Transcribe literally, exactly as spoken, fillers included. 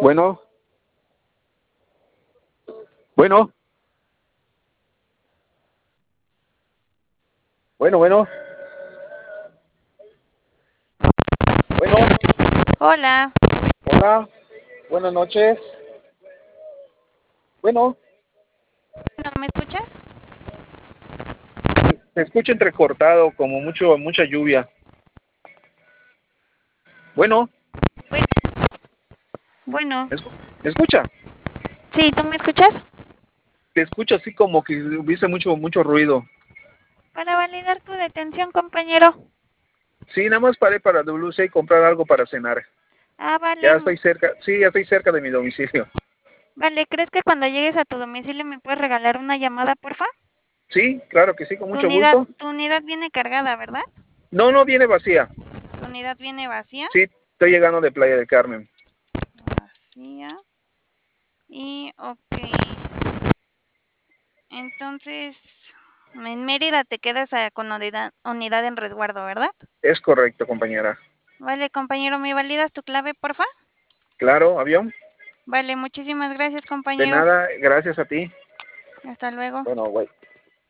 Bueno, bueno, bueno, bueno, bueno, Hola, hola, buenas noches. Bueno, ¿no me escuchas? te escucho entrecortado, como mucho, mucha lluvia. Bueno, Bueno, bueno, ¿me escu- me escucha? sí, ¿tú me escuchas? Te escucho así como que hubiese mucho, mucho ruido. Para validar tu detención, compañero. Sí, nada más paré para W C y comprar algo para cenar. Ah, vale, Ya mu- estoy cerca, sí, ya estoy cerca de mi domicilio. vale, ¿crees que cuando llegues a tu domicilio me puedes regalar una llamada, porfa? Sí, claro que sí, con Tu mucho unidad, gusto. tu unidad viene cargada, ¿verdad? No, no viene vacía. Tu unidad viene vacía. Sí, estoy llegando de Playa del Carmen. Vacía. Y, ok, entonces, en Mérida te quedas ah, con unidad, unidad en resguardo, ¿verdad? Es correcto, compañera. Vale, compañero, ¿me validas tu clave, porfa? Claro, avión. Vale, muchísimas gracias, De compañero. nada, gracias a ti. Hasta luego. Bueno, güey.